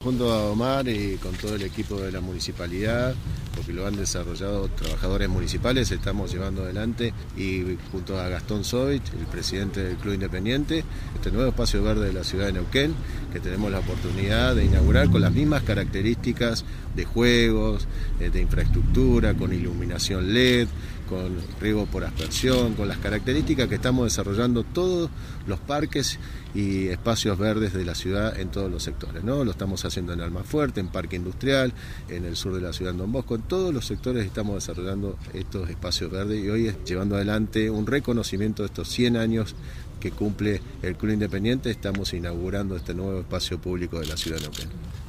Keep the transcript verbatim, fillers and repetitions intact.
Junto a Omar y con todo el equipo de la municipalidad, porque lo han desarrollado trabajadores municipales, estamos llevando adelante, y junto a Gastón Sovich, el presidente del Club Independiente, este nuevo espacio verde de la ciudad de Neuquén, que tenemos la oportunidad de inaugurar con las mismas características de juegos, de infraestructura, con iluminación L E D, con riego por aspersión, con las características que estamos desarrollando todos los parques y espacios verdes de la ciudad en todos los sectores, ¿no? Lo estamos haciendo en Almafuerte, en Parque Industrial, en el sur de la ciudad de Don Bosco, en todos los sectores estamos desarrollando estos espacios verdes y hoy llevando adelante un reconocimiento de estos cien años que cumple el Club Independiente. Estamos inaugurando este nuevo espacio público de la ciudad de Neuquén.